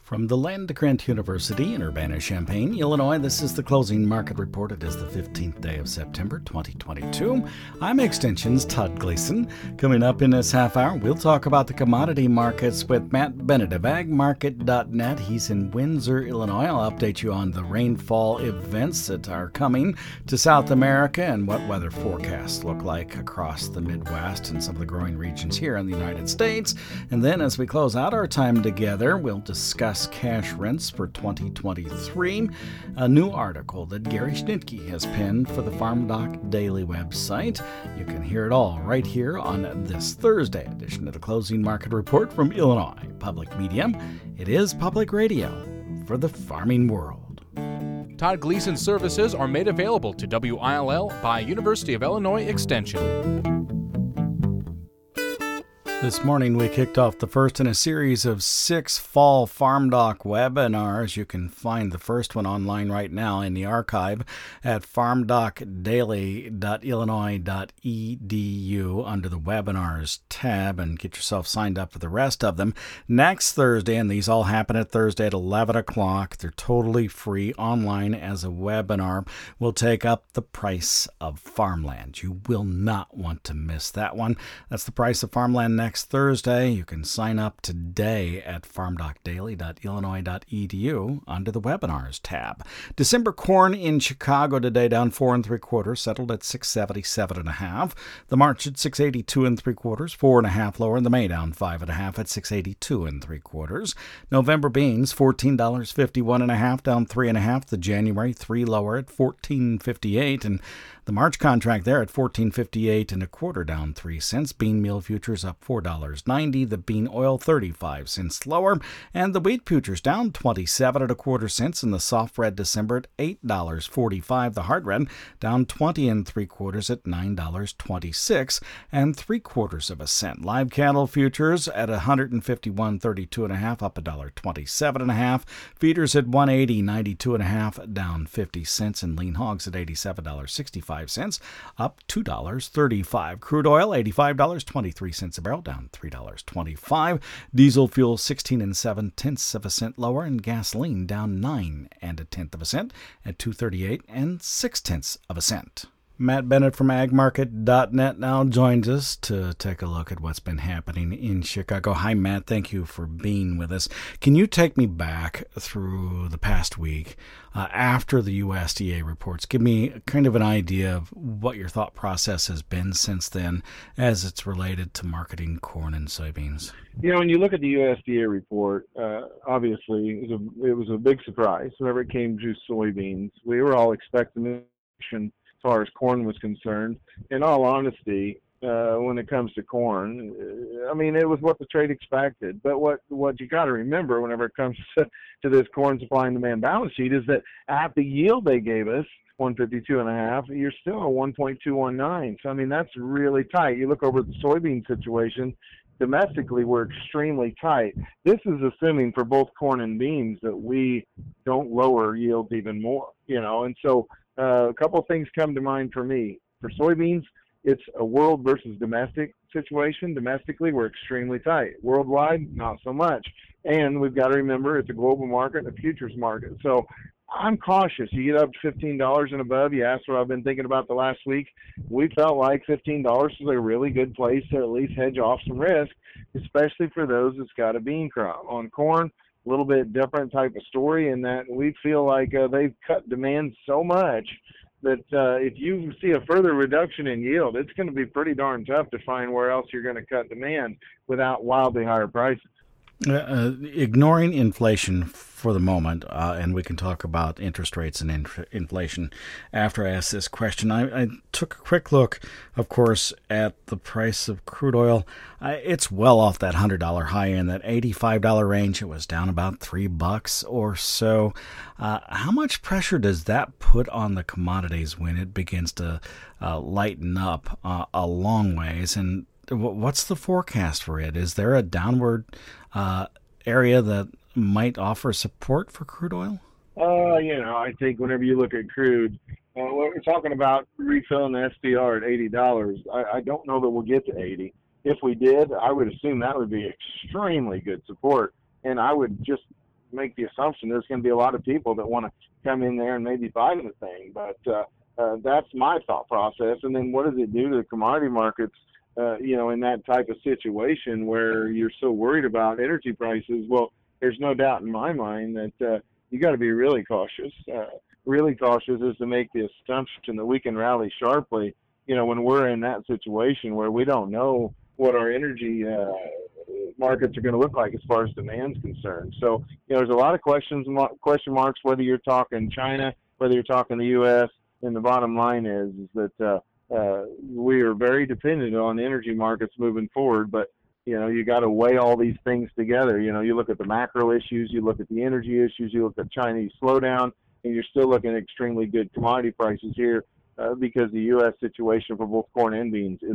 From the Land-Grant University in Urbana-Champaign, Illinois, this is the Closing Market Report. It is the 15th day of September, 2022. I'm Extension's Todd Gleason. Coming up in this half hour, we'll talk about the commodity markets with Matt Bennett of agmarket.net. He's in Windsor, Illinois. I'll update you on the rainfall events that are coming to South America and what weather forecasts look like across the Midwest and some of the growing regions here in the United States. And then as we close out our time together, we'll discuss cash rents for 2023, a new article that Gary Schnitke has penned for the Farm Doc Daily website. You can hear it all right here on this Thursday edition of the Closing Market Report from Illinois Public Media. It is public radio for the farming world. Todd Gleason's services are made available to WILL by University of Illinois Extension. This morning, we kicked off the first in a series of 6 fall Farm Doc webinars. You can find the first one online right now in the archive at farmdocdaily.illinois.edu under the webinars tab and get yourself signed up for the rest of them. Next Thursday, and these all happen at Thursday at 11 o'clock. They're totally free online as a webinar. We'll take up the price of farmland. You will not want to miss that one. That's the price of farmland next Thursday. You can sign up today at farmdocdaily.illinois.edu under the webinars tab. December corn in Chicago today down 4 3/4, settled at 677.5. The March at 682 3/4, 4.5 lower, and the May down 5.5 at 682 3/4. November beans $14.51.5, down 3.5. The January 3 lower at 14.58, and the March contract there at 14.58 1/4, down 3 cents. Bean meal futures up $4.90. The bean oil 35 cents lower, and the wheat futures down 27 1/4 cents. And the soft red December at $8.45. The hard red down 20 3/4 at $9.26 3/4 cents. Live cattle futures at 151.32.5, up $1.27.5. Feeders at 180.92.5, down 50 cents. And lean hogs at $87.65. Up $2.35. Crude oil, $85.23 a barrel, down $3.25. Diesel fuel, 16 7/10 cents lower, and gasoline down 9 1/10 cents at $2.38 6/10 cents. Matt Bennett from agmarket.net now joins us to take a look at what's been happening in Chicago. Hi, Matt. Thank you for being with us. Can you take me back through the past week after the USDA reports? Give me kind of an idea of what your thought process has been since then as it's related to marketing corn and soybeans. You know, when you look at the USDA report, obviously it was a big surprise whenever it came to soybeans. We were all expecting it as far as corn was concerned. In all honesty, when it comes to corn, I mean, it was what the trade expected. But what you got to remember whenever it comes to this corn supply and demand balance sheet is that at the yield they gave us, 152.5, you're still at 1.219. So, I mean, that's really tight. You look over at the soybean situation, domestically, we're extremely tight. This is assuming for both corn and beans that we don't lower yields even more, you know, and so a couple of things come to mind for me. For soybeans, it's a world versus domestic situation. Domestically, we're extremely tight. Worldwide, not so much. And we've got to remember it's a global market, a futures market. So I'm cautious. You get up to $15 and above. You asked what I've been thinking about the last week. We felt like $15 was a really good place to at least hedge off some risk, especially for those that's got a bean crop. On corn, a little bit different type of story in that we feel like they've cut demand so much that if you see a further reduction in yield, it's going to be pretty darn tough to find where else you're going to cut demand without wildly higher prices. Ignoring inflation for the moment, and we can talk about interest rates and inflation after I ask this question. I took a quick look, of course, at the price of crude oil. It's well off that $100 high in that $85 range. It was down about $3 or so. How much pressure does that put on the commodities when it begins to lighten up a long ways? And what's the forecast for it? Is there a downward area that might offer support for crude oil? I think whenever you look at crude, when we're talking about refilling the SPR at $80, I don't know that we'll get to 80. If we did, I would assume that would be extremely good support. And I would just make the assumption there's going to be a lot of people that want to come in there and maybe buy the thing. But that's my thought process. And then what does it do to the commodity markets, in that type of situation where you're so worried about energy prices? Well, there's no doubt in my mind that you got to be really cautious. Really cautious is to make the assumption that we can rally sharply, when we're in that situation where we don't know what our energy markets are going to look like as far as demand's concerned. So, there's a lot of question marks, whether you're talking China, whether you're talking the U.S., and the bottom line is that we are very dependent on energy markets moving forward, but you got to weigh all these things together. You look at the macro issues, you look at the energy issues, you look at Chinese slowdown, and you're still looking at extremely good commodity prices here because the U.S. situation for both corn and beans is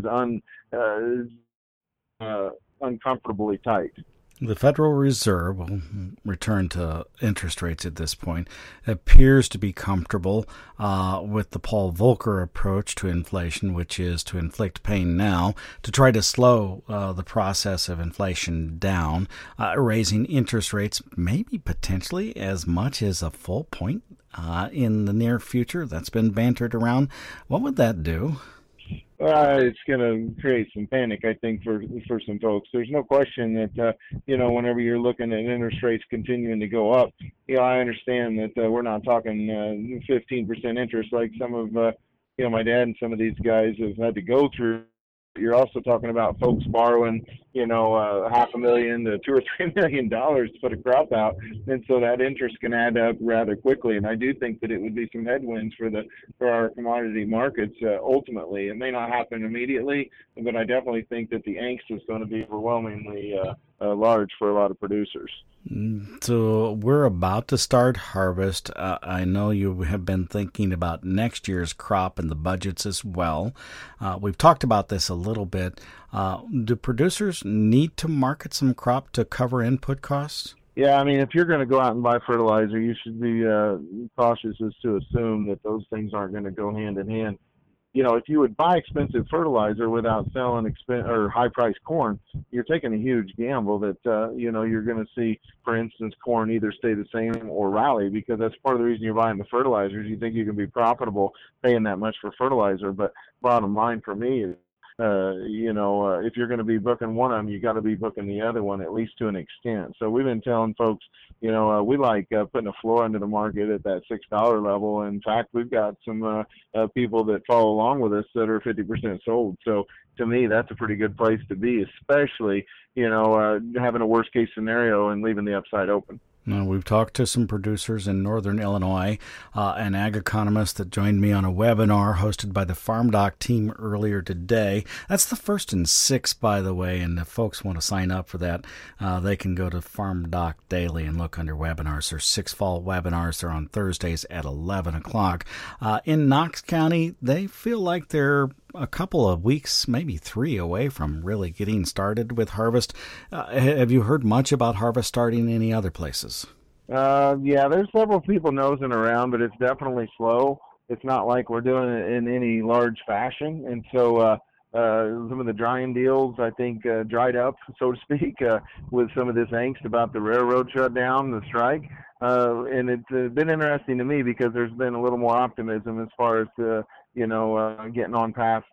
uncomfortably tight. The Federal Reserve, will return to interest rates at this point, appears to be comfortable with the Paul Volcker approach to inflation, which is to inflict pain now to try to slow the process of inflation down, raising interest rates maybe potentially as much as a full point in the near future. That's been bantered around. What would that do? It's going to create some panic, I think, for some folks. There's no question that, whenever you're looking at interest rates continuing to go up, I understand that we're not talking 15% interest like some of, my dad and some of these guys have had to go through. You're also talking about folks borrowing, $500,000 to $2 or $3 million to put a crop out, and so that interest can add up rather quickly. And I do think that it would be some headwinds for our commodity markets. Ultimately, it may not happen immediately, but I definitely think that the angst is going to be overwhelmingly large for a lot of producers. So we're about to start harvest. I know you have been thinking about next year's crop and the budgets as well. We've talked about this a little bit. Do producers need to market some crop to cover input costs? Yeah, I mean, if you're going to go out and buy fertilizer, you should be cautious as to assume that those things aren't going to go hand in hand. If you would buy expensive fertilizer without selling high-priced corn, you're taking a huge gamble that, you're going to see, for instance, corn either stay the same or rally, because that's part of the reason you're buying the fertilizers. You think you can be profitable paying that much for fertilizer. But bottom line for me is, if you're going to be booking one of them, you got to be booking the other one, at least to an extent. So we've been telling folks, we like putting a floor into the market at that $6 level. In fact, we've got some people that follow along with us that are 50% sold. So to me, that's a pretty good place to be, especially, having a worst case scenario and leaving the upside open. We've talked to some producers in northern Illinois, an ag economist that joined me on a webinar hosted by the Farm Doc team earlier today. That's the first in 6, by the way, and if folks want to sign up for that, they can go to Farm Doc Daily and look under webinars. There's 6 fall webinars. They're on Thursdays at 11 o'clock. In Knox County, they feel like they're a couple of weeks, maybe 3 away from really getting started with harvest. Have you heard much about harvest starting in any other places? Yeah, there's several people nosing around, but it's definitely slow. It's not like we're doing it in any large fashion. And so some of the drying deals, I think, dried up, so to speak, with some of this angst about the railroad shutdown, the strike. And it's been interesting to me because there's been a little more optimism as far as getting on past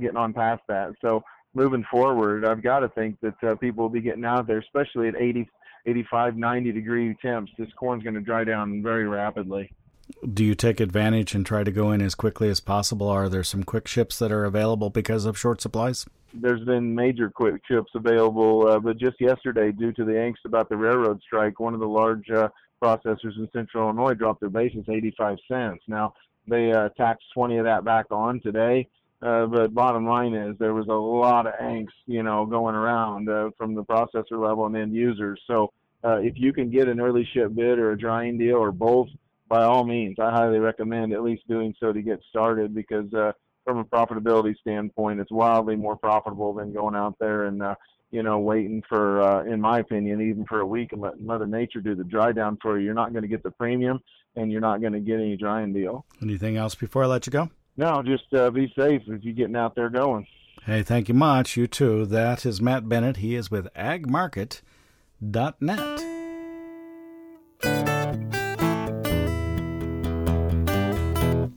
that. So moving forward, I've got to think that people will be getting out there, especially at 80, 85, 90 degree temps. This corn's going to dry down very rapidly. Do you take advantage and try to go in as quickly as possible? Are there some quick ships that are available because of short supplies? There's been major quick ships available, but just yesterday, due to the angst about the railroad strike, one of the large processors in Central Illinois dropped their basis 85 cents. Now, they taxed 20 of that back on today, but bottom line is there was a lot of angst, going around from the processor level and end users. So if you can get an early ship bid or a drying deal or both, by all means, I highly recommend at least doing so to get started, because from a profitability standpoint, it's wildly more profitable than going out there and waiting for, in my opinion, even for a week and let Mother Nature do the dry down for you. You're not going to get the premium, and you're not going to get any drying deal. Anything else before I let you go? No, just be safe if you're getting out there going. Hey, thank you much. You too. That is Matt Bennett. He is with agmarket.net.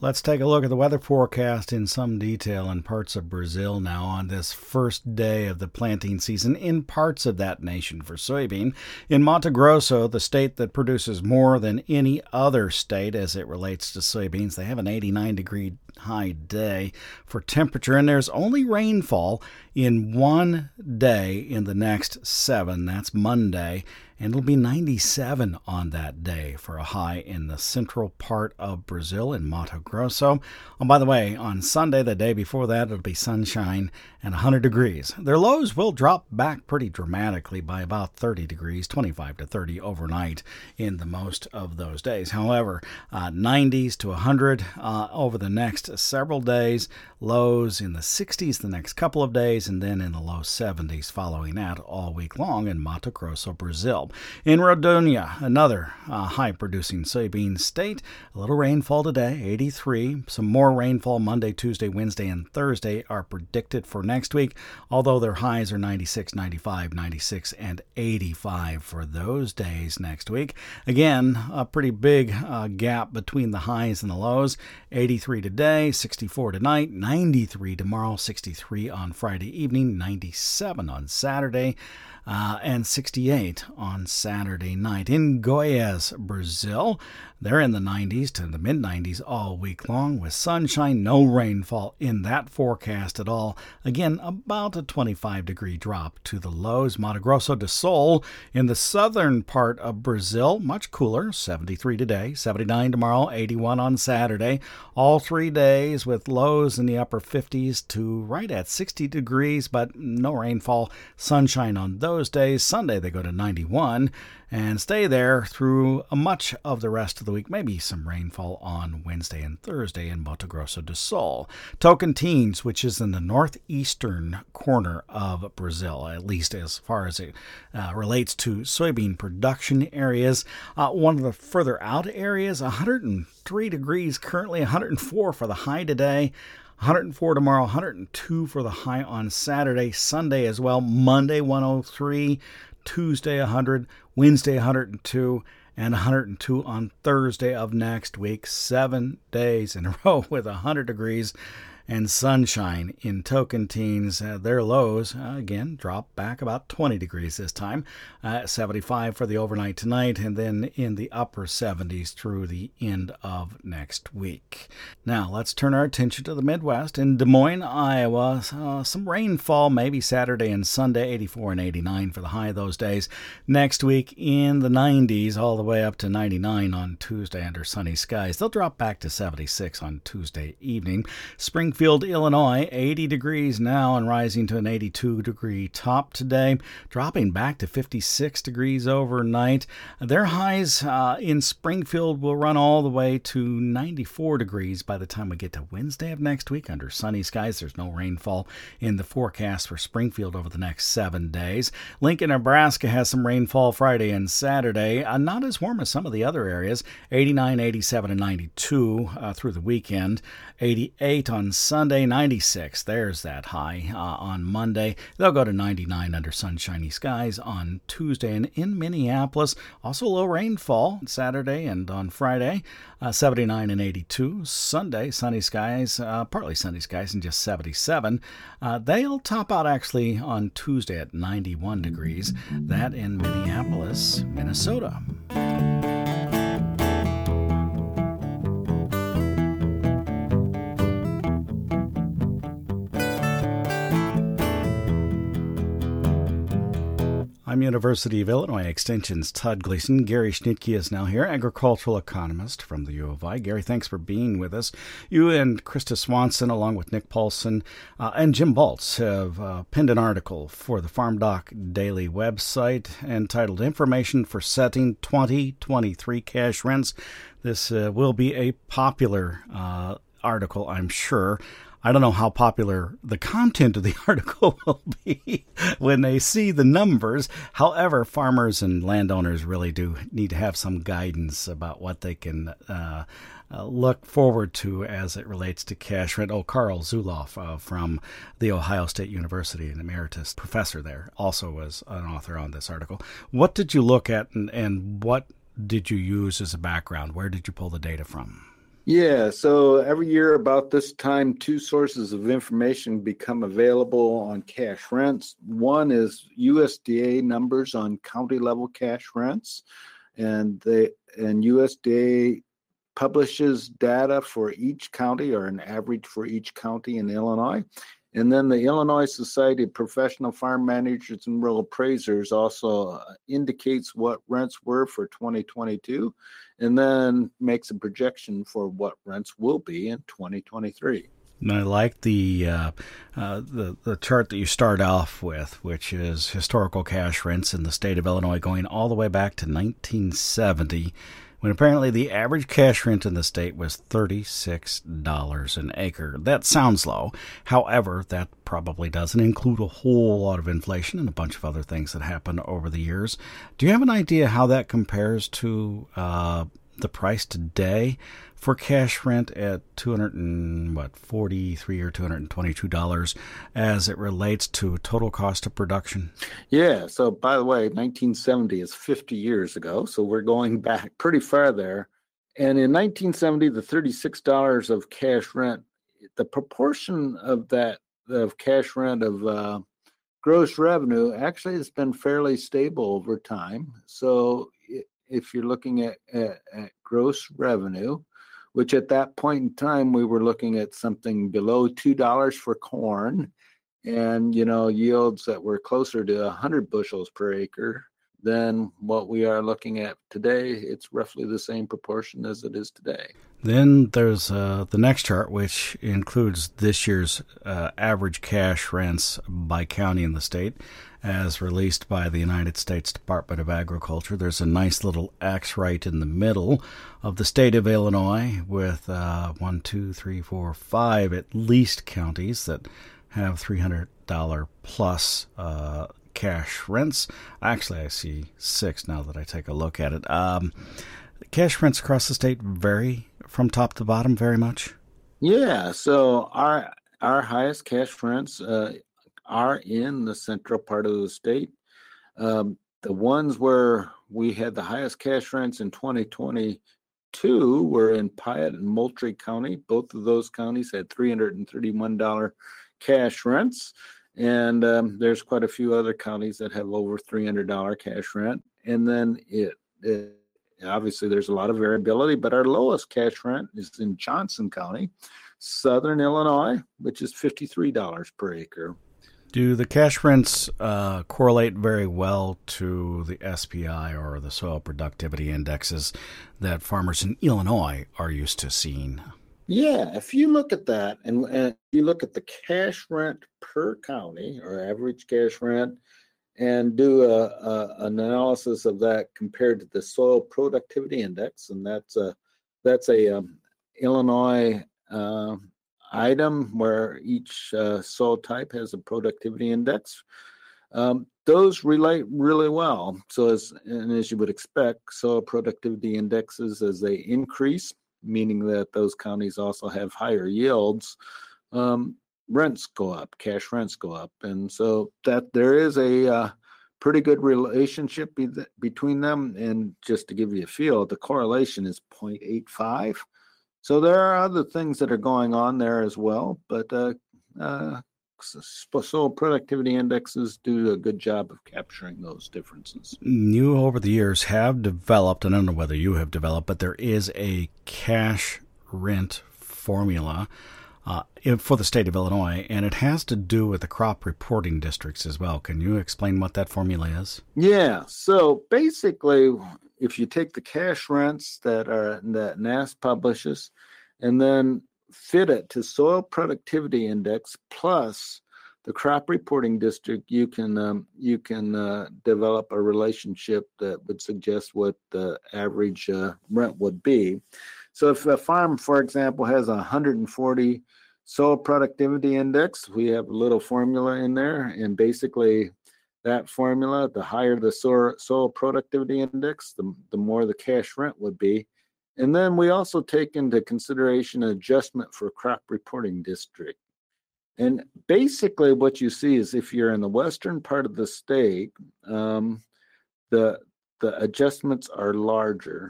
Let's take a look at the weather forecast in some detail in parts of Brazil now on this first day of the planting season in parts of that nation for soybean. In Mato Grosso, the state that produces more than any other state as it relates to soybeans, they have an 89-degree high day for temperature, and there's only rainfall in one day in the next 7. That's Monday. And it'll be 97 on that day for a high in the central part of Brazil in Mato Grosso. Oh, by the way, on Sunday, the day before that, it'll be sunshine and 100 degrees. Their lows will drop back pretty dramatically by about 30 degrees, 25 to 30 overnight in the most of those days. However, 90s to 100 over the next several days, lows in the 60s the next couple of days, and then in the low 70s following that all week long in Mato Grosso, Brazil. In Rondônia, another high-producing soybean state, a little rainfall today, 83. Some more rainfall Monday, Tuesday, Wednesday, and Thursday are predicted for next week, although their highs are 96, 95, 96, and 85 for those days next week. Again, a pretty big gap between the highs and the lows. 83 today, 64 tonight, 93 tomorrow, 63 on Friday evening, 97 on Saturday, and 68 on Saturday night. In Goiás, Brazil, they're in the 90s to the mid-90s all week long with sunshine, no rainfall in that forecast at all. Again, about a 25-degree drop to the lows. Mato Grosso do Sul in the southern part of Brazil, much cooler, 73 today, 79 tomorrow, 81 on Saturday. All 3 days with lows in the upper 50s to right at 60 degrees, but no rainfall, sunshine on those days. Sunday they go to 91 and stay there through much of the rest of the week. Maybe some rainfall on Wednesday and Thursday in Mato Grosso do Sul. Tocantins, which is in the northeastern corner of Brazil, at least as far as it relates to soybean production areas. One of the further out areas, 103 degrees currently, 104 for the high today. 104 tomorrow, 102 for the high on Saturday, Sunday as well. Monday 103, Tuesday 100, Wednesday 102, and 102 on Thursday of next week. 7 days in a row with 100 degrees and sunshine in Tocantins. Their lows, again, drop back about 20 degrees this time. 75 for the overnight tonight, and then in the upper 70s through the end of next week. Now, let's turn our attention to the Midwest. In Des Moines, Iowa, some rainfall maybe Saturday and Sunday, 84 and 89 for the high of those days. Next week in the 90s, all the way up to 99 on Tuesday under sunny skies. They'll drop back to 76 on Tuesday evening. Springfield, Illinois, 80 degrees now and rising to an 82-degree top today, dropping back to 56 degrees overnight. Their highs in Springfield will run all the way to 94 degrees by the time we get to Wednesday of next week under sunny skies. There's no rainfall in the forecast for Springfield over the next 7 days. Lincoln, Nebraska has some rainfall Friday and Saturday. Not as warm as some of the other areas. 89, 87, and 92 through the weekend. 88 on Sunday, 96. There's that high on Monday. They'll go to 99 under sunshiny skies on Tuesday. And in Minneapolis, also low rainfall Saturday and on Friday, 79 and 82. Sunday, sunny skies, partly sunny skies and just 77. They'll top out actually on Tuesday at 91 degrees. That in Minneapolis, Minnesota. I'm University of Illinois Extension's Todd Gleason. Gary Schnitke is now here, agricultural economist from the U of I. Gary, thanks for being with us. You and Krista Swanson, along with Nick Paulson and Jim Baltz, have penned an article for the Farm Doc Daily website entitled Information for Setting 2023 Cash Rents. This will be a popular article, I'm sure. I don't know how popular the content of the article will be when they see the numbers. However, farmers and landowners really do need to have some guidance about what they can look forward to as it relates to cash rent. Carl Zuloff from The Ohio State University, an emeritus professor there, also was an author on this article. What did you look at and what did you use as a background? Where did you pull the data from? Yeah, so every year about this time, two sources of information become available on cash rents. One is USDA numbers on county level cash rents, and USDA publishes data for each county or an average for each county in Illinois. And then the Illinois Society of Professional Farm Managers and Rural Appraisers also indicates what rents were for 2022 and then makes a projection for what rents will be in 2023. And I like the chart that you start off with, which is historical cash rents in the state of Illinois going all the way back to 1970, when apparently the average cash rent in the state was $36 an acre. That sounds low. However, that probably doesn't include a whole lot of inflation and a bunch of other things that happened over the years. Do you have an idea how that compares to the price today for cash rent at $243 or $222 as it relates to total cost of production? Yeah, so by the way, 1970 is 50 years ago, so we're going back pretty far there. And in 1970, the $36 of cash rent, the proportion of that of cash rent of gross revenue actually has been fairly stable over time. So if you're looking at gross revenue, which at that point in time, we were looking at something below $2 for corn and, yields that were closer to 100 bushels per acre than what we are looking at today. It's roughly the same proportion as it is today. Then there's the next chart, which includes this year's average cash rents by county in the state, as released by the United States Department of Agriculture. There's a nice little X right in the middle of the state of Illinois with 5 at least counties that have $300 plus cash rents. Actually, I see 6 now that I take a look at it. Cash rents across the state vary from top to bottom very much. Yeah, so our highest cash rents are in the central part of the state. The ones where we had the highest cash rents in 2022 were in Piatt and Moultrie County. Both of those counties had $331 cash rents. And there's quite a few other counties that have over $300 cash rent. And then obviously there's a lot of variability, but our lowest cash rent is in Johnson County, Southern Illinois, which is $53 per acre. Do the cash rents correlate very well to the SPI or the soil productivity indexes that farmers in Illinois are used to seeing? Yeah, if you look at that and you look at the cash rent per county or average cash rent and do an analysis of that compared to the soil productivity index, and that's a Illinois item where each soil type has a productivity index. Those relate really well. So as you would expect, soil productivity indexes, as they increase, meaning that those counties also have higher yields, rents go up, cash rents go up. And so that there is a pretty good relationship between them. And just to give you a feel, the correlation is 0.85. So there are other things that are going on there as well, but soil productivity indexes do a good job of capturing those differences. You, over the years, have developed, and I don't know whether you have developed, but there is a cash rent formula for the state of Illinois, and it has to do with the crop reporting districts as well. Can you explain what that formula is? Yeah, so basically, if you take the cash rents that NASS publishes and then fit it to soil productivity index plus the crop reporting district, you can develop a relationship that would suggest what the average rent would be. So if a farm, for example, has 140 soil productivity index, we have a little formula in there, and basically that formula, the higher the soil productivity index, the more the cash rent would be. And then we also take into consideration adjustment for crop reporting district. And basically what you see is if you're in the western part of the state, the adjustments are larger.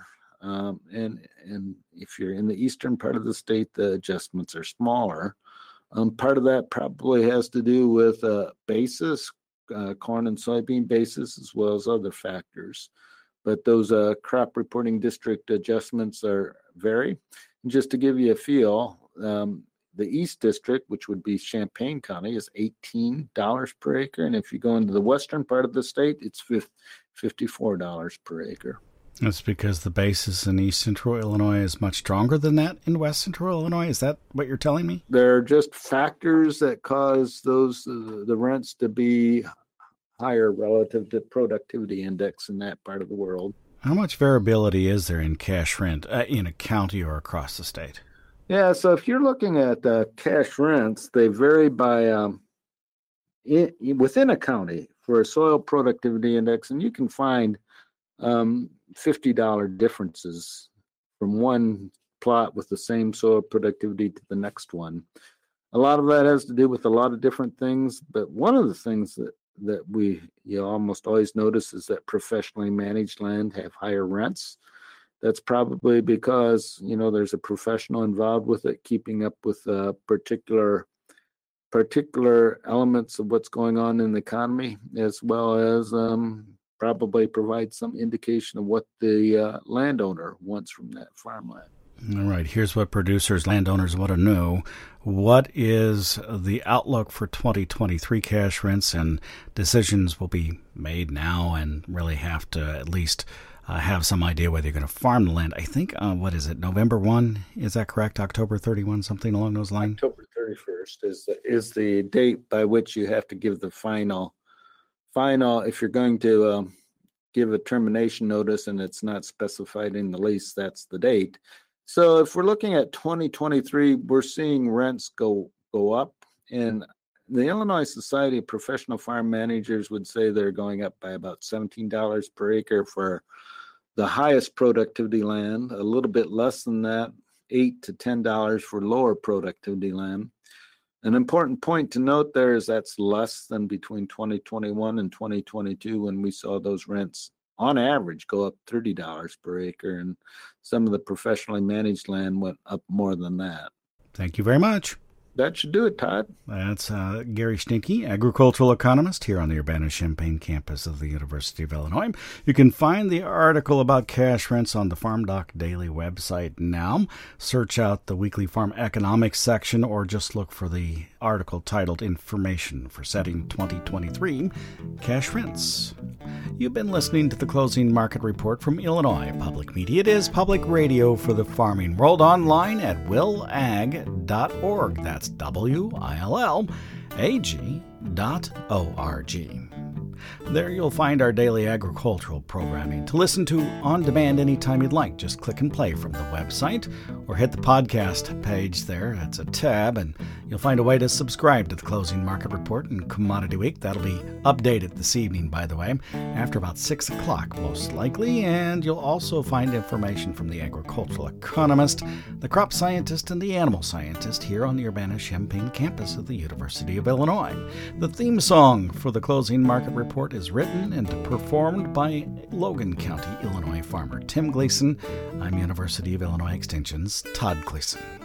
And if you're in the eastern part of the state, the adjustments are smaller. Part of that probably has to do with basis, corn and soybean basis, as well as other factors. But those crop reporting district adjustments vary. And just to give you a feel, the East District, which would be Champaign County, is $18 per acre. And if you go into the western part of the state, it's $54 per acre. That's because the basis in East Central Illinois is much stronger than that in West Central Illinois. Is that what you're telling me? There are just factors that cause the rents to be higher relative to productivity index in that part of the world. How much variability is there in cash rent in a county or across the state? Yeah, so if you're looking at cash rents, they vary by within a county for a soil productivity index, and you can find $50 differences from one plot with the same soil productivity to the next one. A lot of that has to do with a lot of different things, but one of the things that we almost always notice is that professionally managed land have higher rents. That's probably because there's a professional involved with it, keeping up with particular elements of what's going on in the economy, as well as probably provide some indication of what the landowner wants from that farmland. All right, here's what producers, landowners want to know. What is the outlook for 2023 cash rents? And decisions will be made now and really have to at least have some idea whether you're going to farm the land. I think, November 1? Is that correct? October 31, something along those lines? October 31st is the date by which you have to give the final, if you're going to give a termination notice and it's not specified in the lease, that's the date. So if we're looking at 2023, we're seeing rents go up. And the Illinois Society of Professional Farm Managers would say they're going up by about $17 per acre for the highest productivity land, a little bit less than that, $8 to $10 for lower productivity land. An important point to note there is that's less than between 2021 and 2022 when we saw those rents on average go up $30 per acre, and some of the professionally managed land went up more than that. Thank you very much. That should do it, Todd. That's Gary Schnieke, agricultural economist here on the Urbana-Champaign campus of the University of Illinois. You can find the article about cash rents on the Farm Doc Daily website now. Search out the weekly farm economics section or just look for the article titled Information for Setting 2023 Cash Rents. You've been listening to the Closing Market Report from Illinois Public Media. It is public radio for the farming world, online at willag.org. That's WILLAG.org. There you'll find our daily agricultural programming to listen to on demand anytime you'd like. Just click and play from the website or hit the podcast page there. That's a tab, and you'll find a way to subscribe to the Closing Market Report and Commodity Week. That'll be updated this evening, by the way, after about 6 o'clock most likely. And you'll also find information from the agricultural economist, the crop scientist, and the animal scientist here on the Urbana-Champaign campus of the University of Illinois. The theme song for the Closing Market Report is written and performed by Logan County, Illinois farmer Tim Gleason. I'm University of Illinois Extension's Todd Gleason.